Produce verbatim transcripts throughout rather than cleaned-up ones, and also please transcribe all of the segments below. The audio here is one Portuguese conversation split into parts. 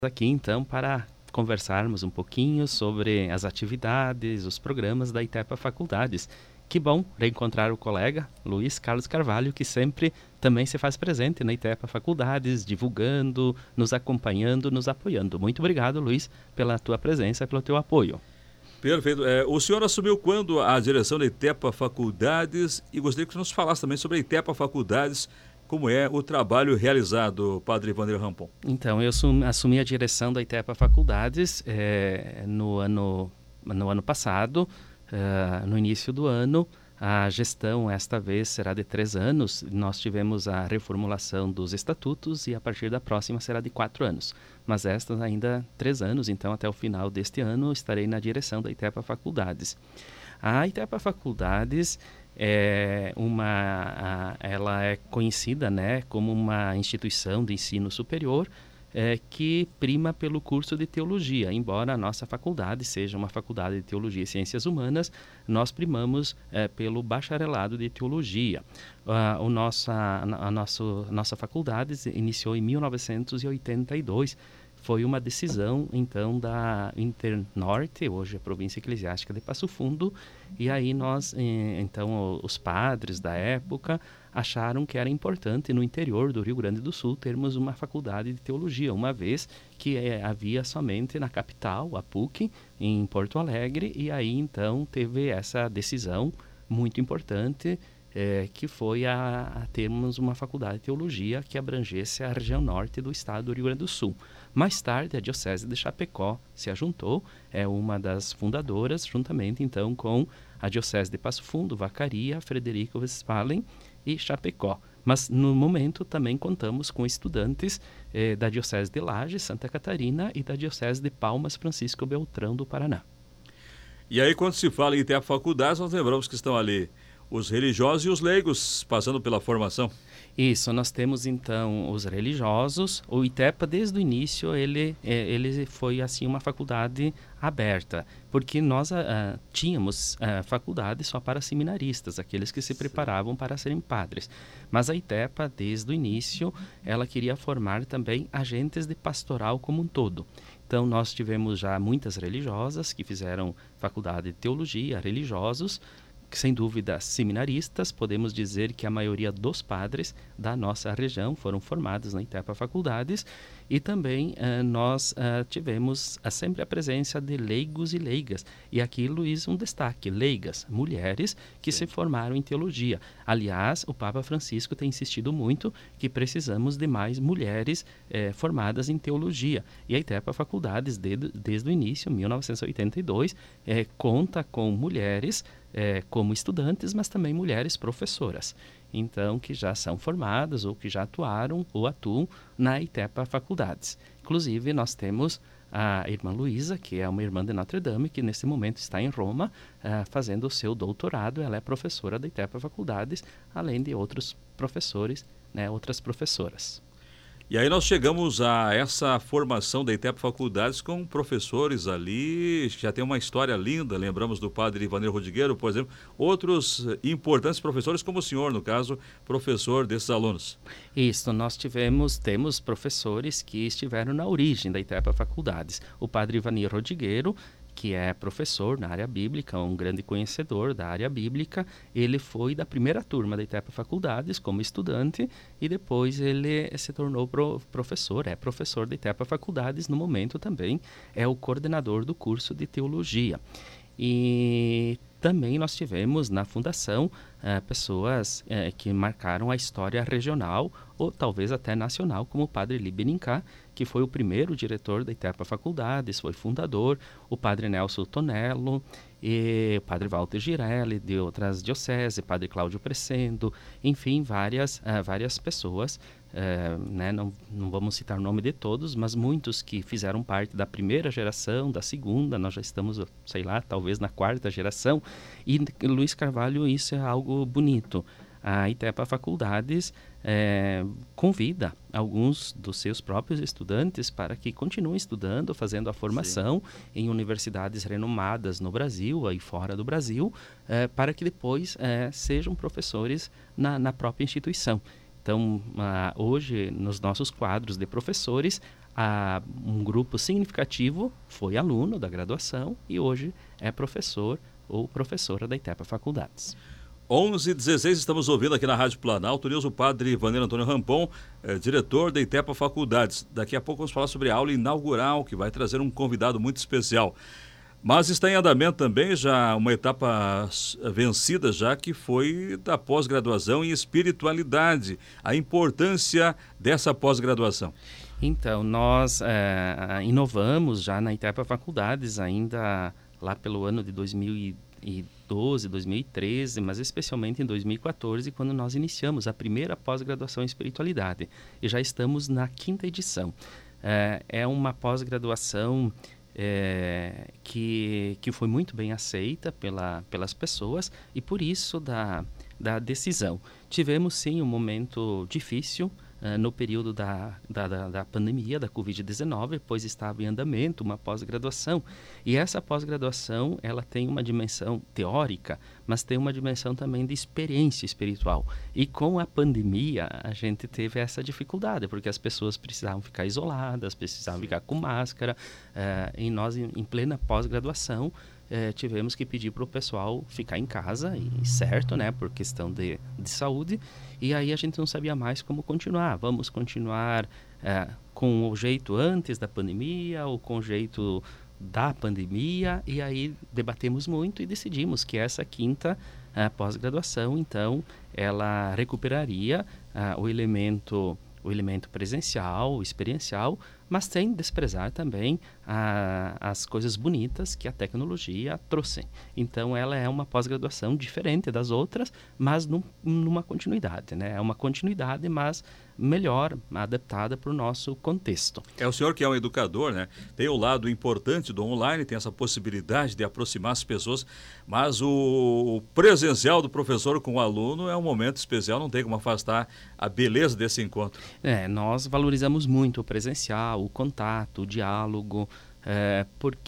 Aqui então para conversarmos um pouquinho sobre as atividades, os programas da ITEPA Faculdades. Que bom reencontrar o colega Luiz Carlos Carvalho, que sempre também se faz presente na ITEPA Faculdades, divulgando, nos acompanhando, nos apoiando. Muito obrigado, Luiz, pela tua presença, pelo teu apoio. Perfeito. É, o senhor assumiu quando a direção da ITEPA Faculdades, e gostaria que você nos falasse também sobre a ITEPA Faculdades, como é o trabalho realizado, Padre Ivanir Rampon. Então, eu assumi a direção da ITEPA Faculdades é, no, ano, no ano passado, uh, no início do ano. A gestão, esta vez, será de três anos. Nós tivemos a reformulação dos estatutos e, a partir da próxima, será de quatro anos. Mas estas ainda três anos, então, até o final deste ano, estarei na direção da ITEPA Faculdades. A ITEPA Faculdades é uma, ela é conhecida, né, como uma instituição de ensino superior é, que prima pelo curso de teologia. Embora a nossa faculdade seja uma faculdade de teologia e ciências humanas, nós primamos é, pelo bacharelado de teologia. A, o nossa, a, a nosso, nossa faculdade iniciou em mil novecentos e oitenta e dois. Foi uma decisão, então, da Internorte, hoje a província eclesiástica de Passo Fundo, e aí nós, então, os padres da época acharam que era importante no interior do Rio Grande do Sul termos uma faculdade de teologia, uma vez que é, havia somente na capital, a PUC, em Porto Alegre, e aí, então, teve essa decisão muito importante, É, que foi a, a termos uma faculdade de teologia que abrangesse a região norte do estado do Rio Grande do Sul. Mais tarde, a Diocese de Chapecó se ajuntou, é uma das fundadoras, juntamente então com a Diocese de Passo Fundo, Vacaria, Frederico Westphalen e Chapecó. Mas no momento também contamos com estudantes eh, da Diocese de Lages, Santa Catarina, e da Diocese de Palmas, Francisco Beltrão do Paraná. E aí, quando se fala em ITEPA Faculdades, nós lembramos que estão ali os religiosos e os leigos passando pela formação. Isso, nós temos então os religiosos. O ITEPA, desde o início, ele, ele foi assim uma faculdade aberta, porque nós uh, tínhamos uh, faculdade só para seminaristas, aqueles que se preparavam para serem padres. Mas a ITEPA, desde o início, ela queria formar também agentes de pastoral como um todo. Então, nós tivemos já muitas religiosas que fizeram faculdade de teologia, religiosos, sem dúvida seminaristas. Podemos dizer que a maioria dos padres da nossa região foram formados na ITEPA Faculdades, e também eh, nós eh, tivemos a, sempre a presença de leigos e leigas, e aqui, Luiz, um destaque: leigas, mulheres que Sim. se formaram em teologia. Aliás, o Papa Francisco tem insistido muito que precisamos de mais mulheres eh, formadas em teologia, e a ITEPA Faculdades, de, desde o início, mil novecentos e oitenta e dois, eh, conta com mulheres É, como estudantes, mas também mulheres professoras, então, que já são formadas ou que já atuaram ou atuam na ITEPA Faculdades. Inclusive, nós temos a irmã Luísa, que é uma irmã de Notre Dame, que nesse momento está em Roma, uh, fazendo o seu doutorado. Ela é professora da ITEPA Faculdades, além de outros professores, né, outras professoras. E aí nós chegamos a essa formação da ITEPA Faculdades com professores ali, já tem uma história linda. Lembramos do padre Ivanir Rodrigueiro, por exemplo, outros importantes professores, como o senhor, no caso, professor desses alunos. Isso, nós tivemos, temos professores que estiveram na origem da ITEPA Faculdades. O padre Ivanir Rodrigueiro, que é professor na área bíblica, um grande conhecedor da área bíblica. Ele foi da primeira turma da ITEPA Faculdades como estudante, e depois ele se tornou pro, professor, é professor da ITEPA Faculdades. No momento também é o coordenador do curso de teologia. E também nós tivemos na fundação eh, pessoas eh, que marcaram a história regional ou talvez até nacional, como o padre Libenincá, que foi o primeiro diretor da ITEPA Faculdades, foi fundador, o padre Nelson Tonello, e o padre Walter Girelli, de outras dioceses, o padre Cláudio Presendo, enfim, várias, uh, várias pessoas, uh, né? não, não vamos citar o nome de todos, mas muitos que fizeram parte da primeira geração, da segunda, nós já estamos, sei lá, talvez na quarta geração, e Luiz Carvalho, isso é algo bonito. A ITEPA Faculdades é, convida alguns dos seus próprios estudantes para que continuem estudando, fazendo a formação Sim. em universidades renomadas no Brasil e fora do Brasil, é, para que depois é, sejam professores na, na própria instituição. Então, uh, hoje, nos nossos quadros de professores, a, um grupo significativo foi aluno da graduação e hoje é professor ou professora da ITEPA Faculdades. onze e dezesseis, estamos ouvindo aqui na Rádio Planalto News o padre Vanir Antônio Rampon, eh, diretor da ITEPA Faculdades. Daqui a pouco vamos falar sobre a aula inaugural, que vai trazer um convidado muito especial. Mas está em andamento também já uma etapa vencida, já que foi da pós-graduação em espiritualidade. A importância dessa pós-graduação. Então, nós é, inovamos já na ITEPA Faculdades, ainda lá pelo ano de dois mil e doze, dois mil e treze, mas especialmente em dois mil e quatorze, quando nós iniciamos a primeira pós-graduação em espiritualidade. E já estamos na quinta edição. É, é uma pós-graduação É, que, que foi muito bem aceita pela, pelas pessoas e por isso da, da decisão. Tivemos sim um momento difícil uh, no período da, da, da, da pandemia da covid dezenove, pois estava em andamento uma pós-graduação e essa pós-graduação ela tem uma dimensão teórica, mas tem uma dimensão também de experiência espiritual. E com a pandemia a gente teve essa dificuldade, porque as pessoas precisavam ficar isoladas, precisavam ficar com máscara, uh, e nós em, em plena pós-graduação uh, tivemos que pedir para o pessoal ficar em casa, e certo, né, por questão de, de saúde, e aí a gente não sabia mais como continuar. Vamos continuar uh, com o jeito antes da pandemia ou com o jeito da pandemia, e aí debatemos muito e decidimos que essa quinta uh, pós-graduação, então, ela recuperaria uh, o elemento o elemento presencial, experiencial, mas sem desprezar também a, as coisas bonitas que a tecnologia trouxe. Então, ela é uma pós-graduação diferente das outras, mas num, numa continuidade, né? É uma continuidade, mas melhor, adaptada para o nosso contexto. É o senhor que é um educador, né? Tem o lado importante do online, tem essa possibilidade de aproximar as pessoas, mas o presencial do professor com o aluno é um momento especial, não tem como afastar a beleza desse encontro. É, nós valorizamos muito o presencial, o contato, o diálogo, é,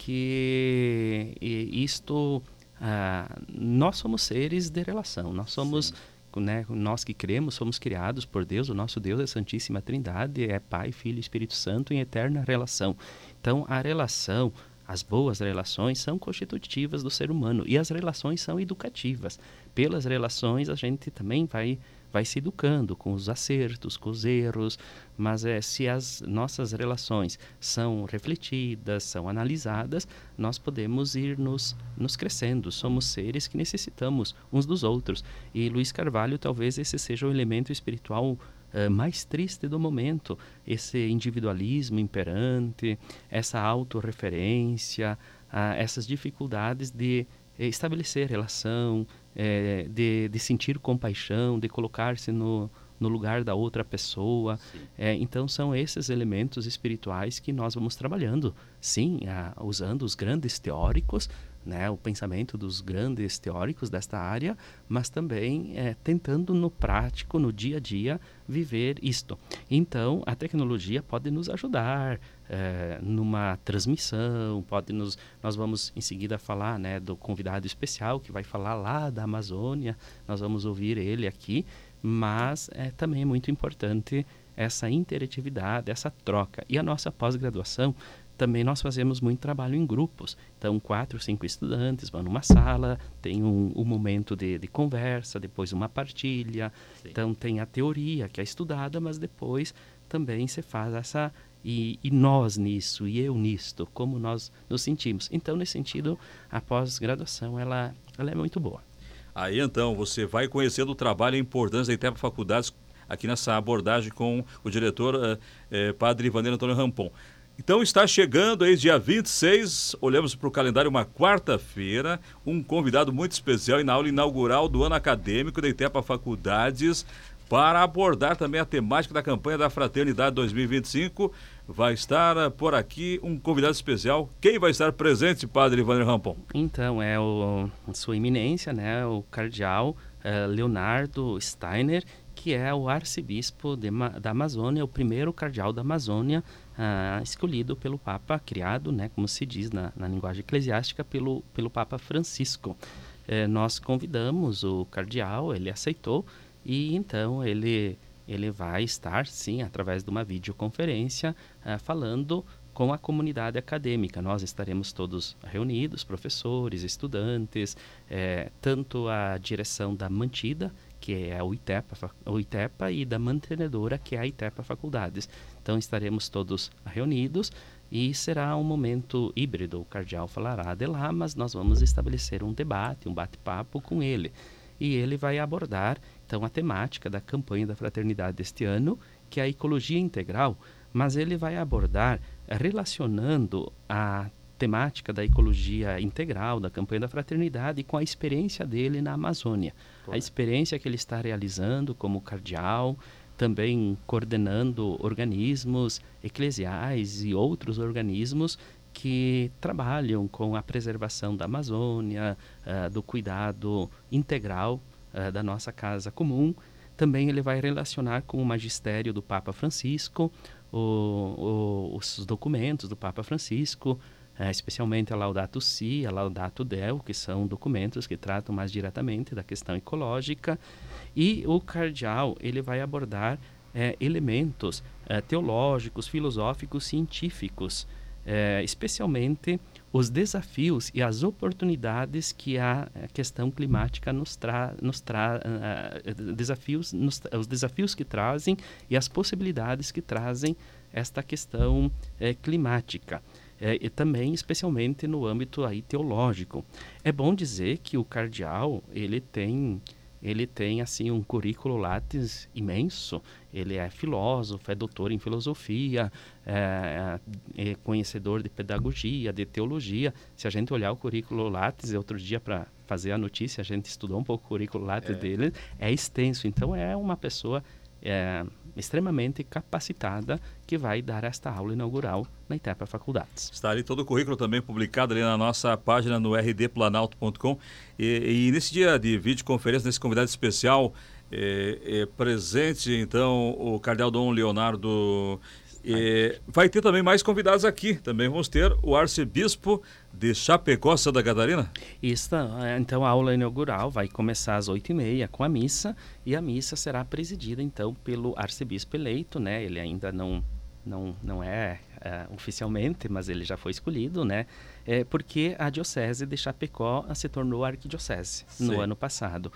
porque isto, ah, nós somos seres de relação, nós somos... Sim. Né, nós que cremos, somos criados por Deus, o nosso Deus é a Santíssima Trindade, é Pai, Filho e Espírito Santo em eterna relação. Então, a relação, as boas relações são constitutivas do ser humano e as relações são educativas. Pelas relações a gente também vai, vai se educando com os acertos, com os erros, mas é, se as nossas relações são refletidas, são analisadas, nós podemos ir nos, nos crescendo. Somos seres que necessitamos uns dos outros. E Luiz Carvalho, talvez esse seja o elemento espiritual uh, mais triste do momento, esse individualismo imperante, essa autorreferência, uh, essas dificuldades de estabelecer relação, é, de, de sentir compaixão, de colocar-se no, no lugar da outra pessoa. É, então, são esses elementos espirituais que nós vamos trabalhando, sim, a, usando os grandes teóricos, né, o pensamento dos grandes teóricos desta área, mas também é, tentando no prático, no dia a dia, viver isto. Então, a tecnologia pode nos ajudar é, numa transmissão, pode nos, nós vamos em seguida falar, né, do convidado especial que vai falar lá da Amazônia, nós vamos ouvir ele aqui, mas é também muito importante essa interatividade, essa troca. E a nossa pós-graduação, também nós fazemos muito trabalho em grupos. Então, quatro, cinco estudantes vão numa sala, tem um, um momento de, de conversa, depois uma partilha. Sim. Então, tem a teoria que é estudada, mas depois também se faz essa... E, e nós nisso, e eu nisto, como nós nos sentimos. Então, nesse sentido, a pós-graduação, ela, ela é muito boa. Aí, então, você vai conhecendo o trabalho e a importância da ITEPA Faculdades aqui nessa abordagem com o diretor, eh, eh, padre Vanir Antônio Rampon. Então está chegando aí dia vinte e seis, olhamos para o calendário, uma quarta-feira, um convidado muito especial e na aula inaugural do ano acadêmico da ITEPA Faculdades, para abordar também a temática da campanha da Fraternidade dois mil e vinte e cinco. Vai estar por aqui um convidado especial. Quem vai estar presente, padre Vanir Rampon? Então, é o, sua eminência, né, o cardeal uh, Leonardo Steiner, que é o arcebispo de, da Amazônia, o primeiro cardeal da Amazônia, uh, escolhido pelo Papa, criado, né, como se diz na, na linguagem eclesiástica, pelo, pelo Papa Francisco. Uh, nós convidamos o cardeal, ele aceitou, e então ele ele vai estar, sim, através de uma videoconferência, uh, falando com a comunidade acadêmica. Nós estaremos todos reunidos, professores, estudantes, eh, tanto a direção da mantida, que é o ITEPA, o ITEPA, e da mantenedora, que é a ITEPA Faculdades. Então estaremos todos reunidos e será um momento híbrido. O cardeal falará de lá, mas nós vamos estabelecer um debate, um bate-papo com ele. E ele vai abordar, então, a temática da campanha da fraternidade deste ano, que é a ecologia integral, mas ele vai abordar relacionando a temática da ecologia integral, da campanha da fraternidade, com a experiência dele na Amazônia. Pô. A experiência que ele está realizando como cardeal, também coordenando organismos eclesiais e outros organismos que trabalham com a preservação da Amazônia, uh, do cuidado integral uh, da nossa casa comum. Também ele vai relacionar com o magistério do Papa Francisco, o, o, os documentos do Papa Francisco, uh, especialmente a Laudato Si, a Laudato Deo, que são documentos que tratam mais diretamente da questão ecológica. E o cardeal ele vai abordar uh, elementos uh, teológicos, filosóficos, científicos, É, especialmente os desafios e as oportunidades que a questão climática nos traz, nos tra, uh, desafios, nos, os desafios que trazem e as possibilidades que trazem esta questão uh, climática. Uh, e também, especialmente no âmbito aí teológico. É bom dizer que o cardeal, ele tem... Ele tem, assim, um currículo Lattes imenso. Ele é filósofo, é doutor em filosofia, é, é conhecedor de pedagogia, de teologia. Se a gente olhar o currículo Lattes, outro dia para fazer a notícia, a gente estudou um pouco o currículo Lattes é. dele, é extenso. Então, é uma pessoa é, extremamente capacitada que vai dar esta aula inaugural na ITEPA Faculdades. Está ali todo o currículo também publicado ali na nossa página no r d planalto ponto com. E, e nesse dia de videoconferência, nesse convidado especial, é, é, presente então o cardeal Dom Leonardo. É, vai ter também mais convidados aqui. Também vamos ter o arcebispo de Chapecó, Santa Catarina. Isso, então a aula inaugural vai começar às oito e meia com a missa, e a missa será presidida então pelo arcebispo eleito, né? Ele ainda não, não, não é uh, oficialmente, mas ele já foi escolhido, né? É, porque a diocese de Chapecó se tornou arquidiocese Sim. no ano passado.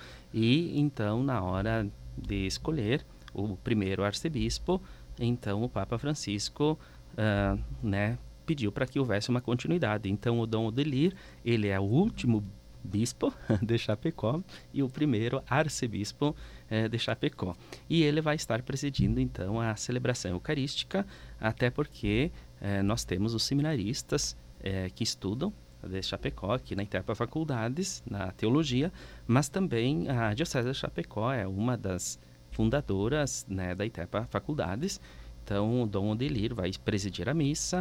E então, na hora de escolher o primeiro arcebispo, então o Papa Francisco uh, né, pediu para que houvesse uma continuidade. Então o Dom Odelir, ele é o último bispo de Chapecó e o primeiro arcebispo uh, de Chapecó. E ele vai estar presidindo então a celebração eucarística, até porque uh, nós temos os seminaristas uh, que estudam de Chapecó, aqui na ITEPA Faculdades, na teologia, mas também a Diocese de Chapecó é uma das fundadoras, né, da ITEPA Faculdades. Então o Dom Odelir vai presidir a missa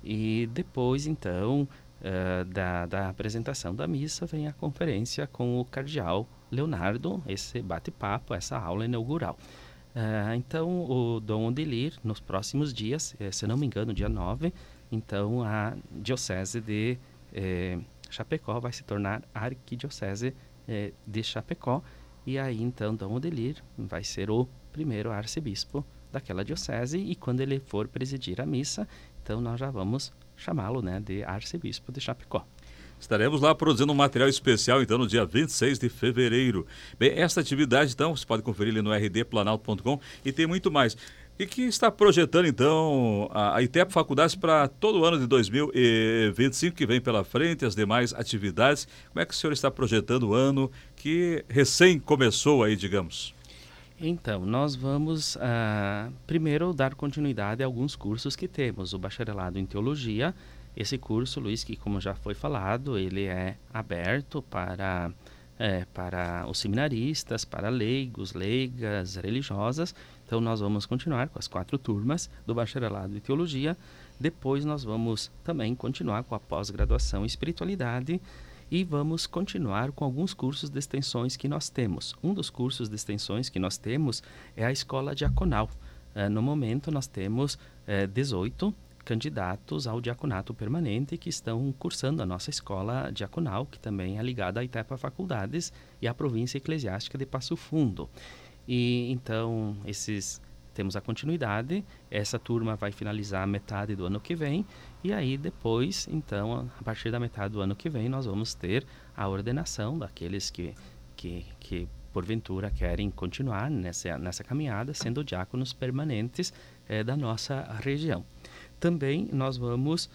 e depois então uh, da, da apresentação da missa vem a conferência com o cardeal Leonardo, esse bate-papo, essa aula inaugural. Uh, então o Dom Odelir, nos próximos dias, eh, se não me engano dia nove, então a Diocese de eh, Chapecó vai se tornar arquidiocese eh, de Chapecó. E aí, então, Dom Odelir vai ser o primeiro arcebispo daquela diocese, e quando ele for presidir a missa, então nós já vamos chamá-lo, né, de arcebispo de Chapecó. Estaremos lá produzindo um material especial, então, no dia vinte e seis de fevereiro. Bem, essa atividade, então, você pode conferir ali no r d planalto ponto com, e tem muito mais. E que está projetando, então, a ITEPA Faculdades para todo o ano de dois mil e vinte e cinco, que vem pela frente, as demais atividades. Como é que o senhor está projetando o ano que recém começou aí, digamos? Então, nós vamos uh, primeiro dar continuidade a alguns cursos que temos. O bacharelado em teologia, esse curso, Luiz, que como já foi falado, ele é aberto para... É, para os seminaristas, para leigos, leigas, religiosas. Então nós vamos continuar com as quatro turmas do bacharelado em teologia. Depois nós vamos também continuar com a pós-graduação em espiritualidade e vamos continuar com alguns cursos de extensões que nós temos. Um dos cursos de extensões que nós temos é a escola diaconal. É, no momento nós temos é, dezoito candidatos ao diaconato permanente que estão cursando a nossa escola diaconal, que também é ligada à ITEPA Faculdades e à província eclesiástica de Passo Fundo. e então esses temos a continuidade. Essa turma vai finalizar a metade do ano que vem, e aí depois, então, a partir da metade do ano que vem, nós vamos ter a ordenação daqueles que, que, que porventura querem continuar nessa, nessa caminhada, sendo diáconos permanentes eh, da nossa região. Também nós vamos,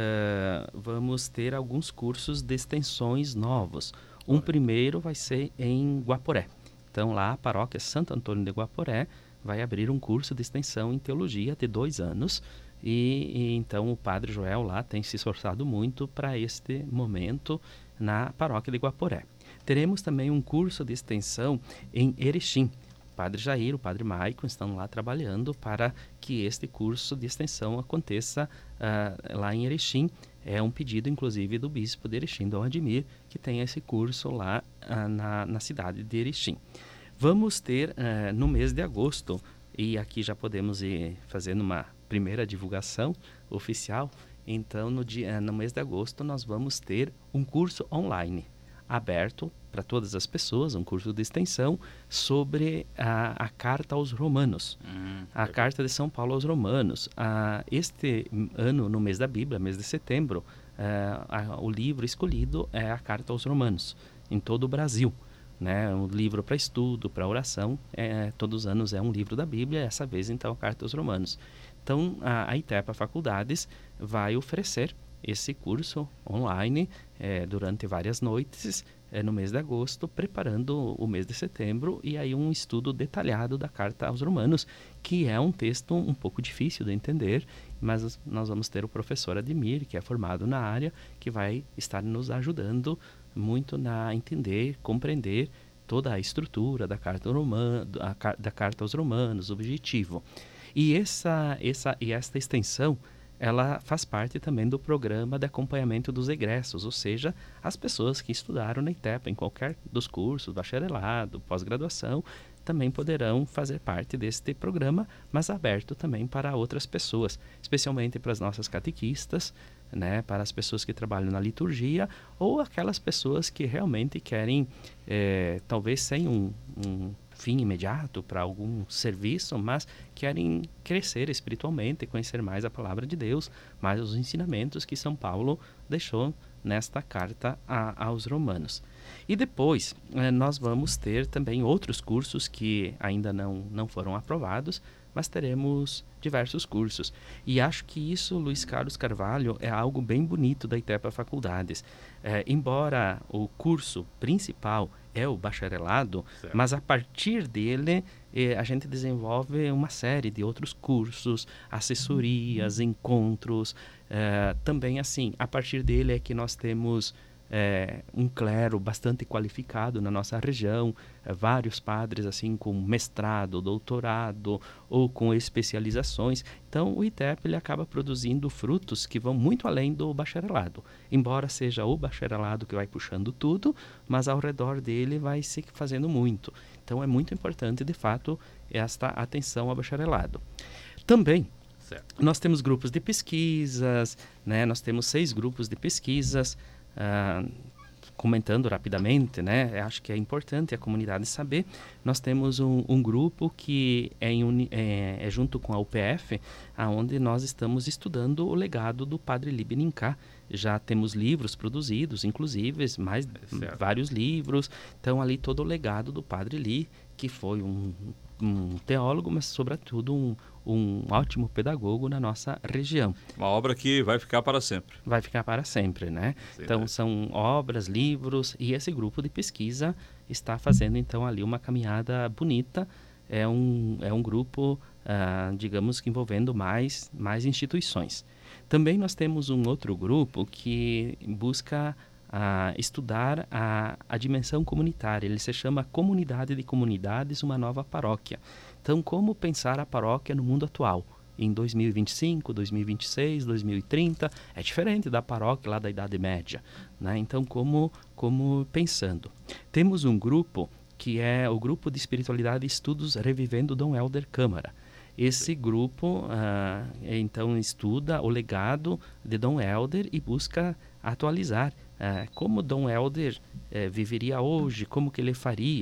eh, vamos ter alguns cursos de extensões novos. Um primeiro vai ser em Guaporé. Então, lá a paróquia Santo Antônio de Guaporé vai abrir um curso de extensão em teologia de dois anos. E, e então o padre Joel lá tem se esforçado muito para este momento na paróquia de Guaporé. Teremos também um curso de extensão em Erechim. O padre Jair, o padre Maicon estão lá trabalhando para que este curso de extensão aconteça uh, lá em Erechim. É um pedido, inclusive, do bispo de Erechim, Dom Admir, que tenha esse curso lá uh, na, na cidade de Erechim. Vamos ter uh, no mês de agosto, e aqui já podemos ir fazendo uma primeira divulgação oficial. Então, no, dia, no mês de agosto, nós vamos ter um curso online aberto para todas as pessoas, um curso de extensão sobre a, a Carta aos Romanos, hum, a é Carta de São Paulo aos Romanos. Ah, este ano, no mês da Bíblia, mês de setembro, ah, a, o livro escolhido é a Carta aos Romanos, em todo o Brasil. Né, um livro para estudo, para oração, é, todos os anos é um livro da Bíblia, essa vez então a Carta aos Romanos. Então a, a ITEPA Faculdades vai oferecer esse curso online é, durante várias noites é, no mês de agosto, preparando o mês de setembro, e aí um estudo detalhado da Carta aos Romanos, que é um texto um pouco difícil de entender, mas nós vamos ter o professor Admir, que é formado na área, que vai estar nos ajudando muito na entender, compreender toda a estrutura da carta, romana, a, da carta aos Romanos, o objetivo. E essa, essa, e esta extensão, ela faz parte também do programa de acompanhamento dos egressos, ou seja, as pessoas que estudaram na ITEPA, em qualquer dos cursos, bacharelado, pós-graduação, também poderão fazer parte deste programa, mas aberto também para outras pessoas, especialmente para as nossas catequistas, né, para as pessoas que trabalham na liturgia, ou aquelas pessoas que realmente querem, é, talvez sem um, um fim imediato para algum serviço, mas querem crescer espiritualmente, conhecer mais a palavra de Deus, mais os ensinamentos que São Paulo deixou nesta carta a, aos Romanos. E depois eh, nós vamos ter também outros cursos que ainda não, não foram aprovados, mas teremos diversos cursos. E acho que isso, Luiz Carlos Carvalho, é algo bem bonito da ITEPA Faculdades. Eh, embora o curso principal é o bacharelado, certo, mas a partir dele eh, a gente desenvolve uma série de outros cursos, assessorias, encontros. Eh, também, assim, a partir dele é que nós temos É, um clero bastante qualificado na nossa região, é, vários padres assim com mestrado, doutorado ou com especializações. Então o ITEP ele acaba produzindo frutos que vão muito além do bacharelado, embora seja o bacharelado que vai puxando tudo, mas ao redor dele vai se fazendo muito. Então é muito importante de fato esta atenção ao bacharelado. Também certo, nós temos grupos de pesquisas, né? Nós temos seis grupos de pesquisas. Uh, comentando rapidamente, né, acho que é importante a comunidade saber, nós temos um, um grupo que é, em uni, é, é junto com a U P F, onde nós estamos estudando o legado do Padre Libininká. Já temos livros produzidos, inclusive, mais é vários livros, então ali todo o legado do Padre Li, que foi um, um teólogo, mas sobretudo um, um ótimo pedagogo na nossa região. Uma obra que vai ficar para sempre. Vai ficar para sempre, né? Sim, então, né? São obras, livros, e esse grupo de pesquisa está fazendo, então, ali uma caminhada bonita. É um, é um grupo, ah, digamos que envolvendo mais, mais instituições. Também nós temos um outro grupo que busca a estudar a, a dimensão comunitária. Ele se chama Comunidade de Comunidades, uma nova paróquia. Então, como pensar a paróquia no mundo atual? Em dois mil e vinte e cinco, dois mil e vinte e seis, dois mil e trinta, é diferente da paróquia lá da Idade Média, né? Então, como, como pensando? Temos um grupo que é o Grupo de Espiritualidade e Estudos Revivendo Dom Helder Câmara. Esse grupo, ah, então, estuda o legado de Dom Helder e busca atualizar ah, como Dom Helder eh, viveria hoje, como que ele faria.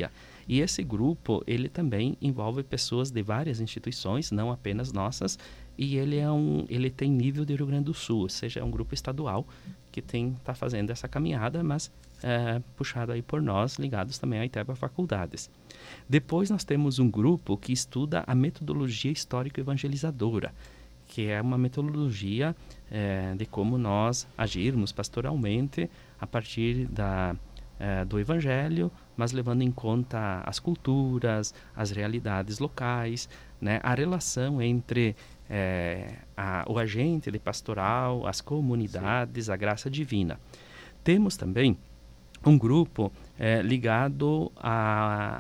E esse grupo, ele também envolve pessoas de várias instituições, não apenas nossas, e ele, é um, ele tem nível de Rio Grande do Sul, ou seja, é um grupo estadual que está fazendo essa caminhada, mas é, puxado aí por nós, ligados também à ITEPA Faculdades. Depois nós temos um grupo que estuda a metodologia histórico-evangelizadora, que é uma metodologia é, de como nós agirmos pastoralmente a partir da, é, do Evangelho, mas levando em conta as culturas, as realidades locais, né, a relação entre é, a, o agente de pastoral, as comunidades, Sim. a graça divina. Temos também um grupo é, ligado à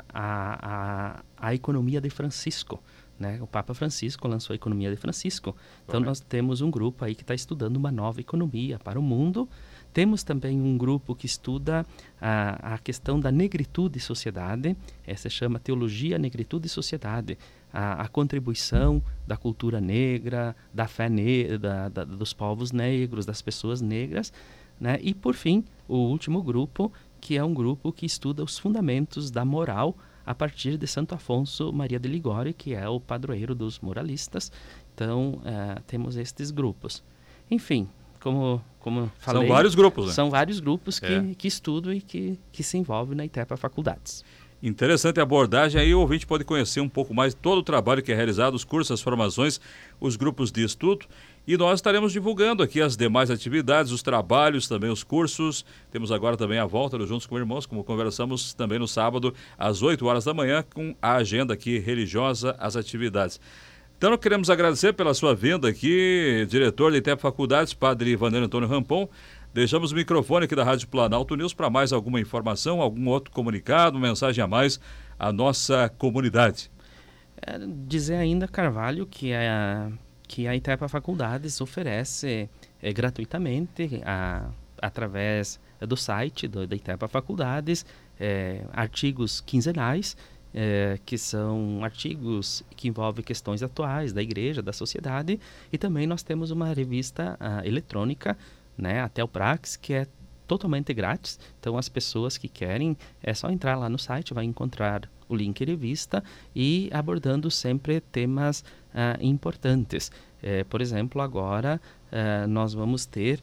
a, a, a, a economia de Francisco. Né? O Papa Francisco lançou a economia de Francisco. Então, nós temos um grupo aí que está estudando uma nova economia para o mundo. Temos também um grupo que estuda a, a questão da negritude e sociedade. Essa chama Teologia, Negritude e Sociedade. A, a contribuição da cultura negra, da fé ne da, da, dos povos negros, das pessoas negras. Né? E, por fim, o último grupo, que é um grupo que estuda os fundamentos da moral a partir de Santo Afonso Maria de Ligório, que é o padroeiro dos moralistas. Então, uh, temos estes grupos. Enfim, como, como falei... São vários grupos, né? São vários grupos que, é. que estudam e que, que se envolvem na ITEPA Faculdades. Interessante a abordagem, aí o ouvinte pode conhecer um pouco mais todo o trabalho que é realizado, os cursos, as formações, os grupos de estudo, e nós estaremos divulgando aqui as demais atividades, os trabalhos, também os cursos. Temos agora também a volta do Juntos com Irmãos, como conversamos também no sábado, às oito horas da manhã, com a agenda aqui religiosa, as atividades. Então, nós queremos agradecer pela sua vinda aqui, diretor da ITEPA Faculdades, padre Vandeiro Antônio Rampon. Deixamos o microfone aqui da Rádio Planalto News para mais alguma informação, algum outro comunicado, mensagem a mais à nossa comunidade. É, dizer ainda, Carvalho, que a, que a ITEPA Faculdades oferece é, gratuitamente, a, através do site do, da ITEPA Faculdades, é, artigos quinzenais, é, que são artigos que envolvem questões atuais da igreja, da sociedade, e também nós temos uma revista a, eletrônica, né, até o Praxis, que é totalmente grátis. Então, as pessoas que querem, é só entrar lá no site, vai encontrar o link revista e abordando sempre temas uh, importantes. É, por exemplo, agora uh, nós vamos ter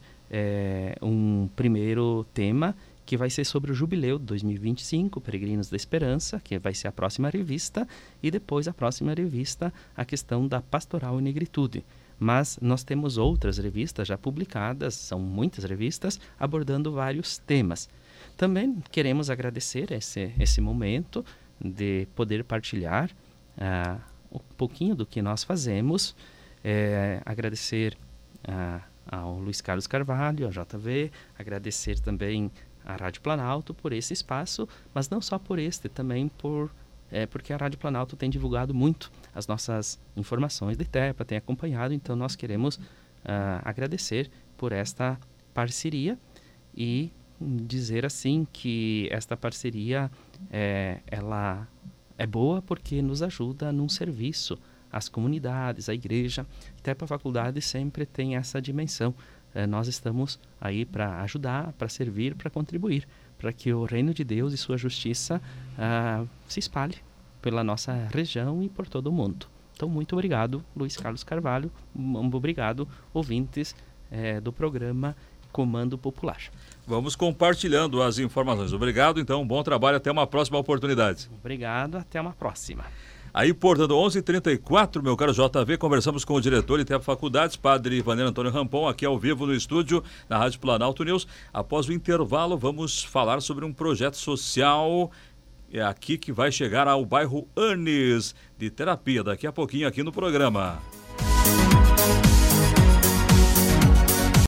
é, um primeiro tema que vai ser sobre o Jubileu de dois mil e vinte e cinco, Peregrinos da Esperança, que vai ser a próxima revista, e depois a próxima revista, a questão da Pastoral e Negritude. Mas nós temos outras revistas já publicadas, são muitas revistas, abordando vários temas. Também queremos agradecer esse, esse momento de poder partilhar uh, um pouquinho do que nós fazemos, é, agradecer uh, ao Luiz Carlos Carvalho, ao J V, agradecer também à Rádio Planalto por esse espaço, mas não só por este, também por... É porque a Rádio Planalto tem divulgado muito as nossas informações de ITEPA, tem acompanhado, então nós queremos uh, agradecer por esta parceria e dizer assim que esta parceria é, ela é boa porque nos ajuda num serviço às comunidades, à igreja. ITEPA Faculdade sempre tem essa dimensão. É, nós estamos aí para ajudar, para servir, para contribuir, para que o reino de Deus e sua justiça uh, se espalhe pela nossa região e por todo o mundo. Então, muito obrigado, Luiz Carlos Carvalho. Muito obrigado, ouvintes eh, do programa Comando Popular. Vamos compartilhando as informações. Obrigado, então, bom trabalho, até uma próxima oportunidade. Obrigado, até uma próxima. Aí, portanto, onze e trinta e quatro, meu caro J V, conversamos com o diretor de ITEPA Faculdades, padre Vandeiro Antônio Rampon, aqui ao vivo no estúdio, na Rádio Planalto News. Após o intervalo, vamos falar sobre um projeto social é aqui que vai chegar ao bairro Anis, de terapia, daqui a pouquinho aqui no programa.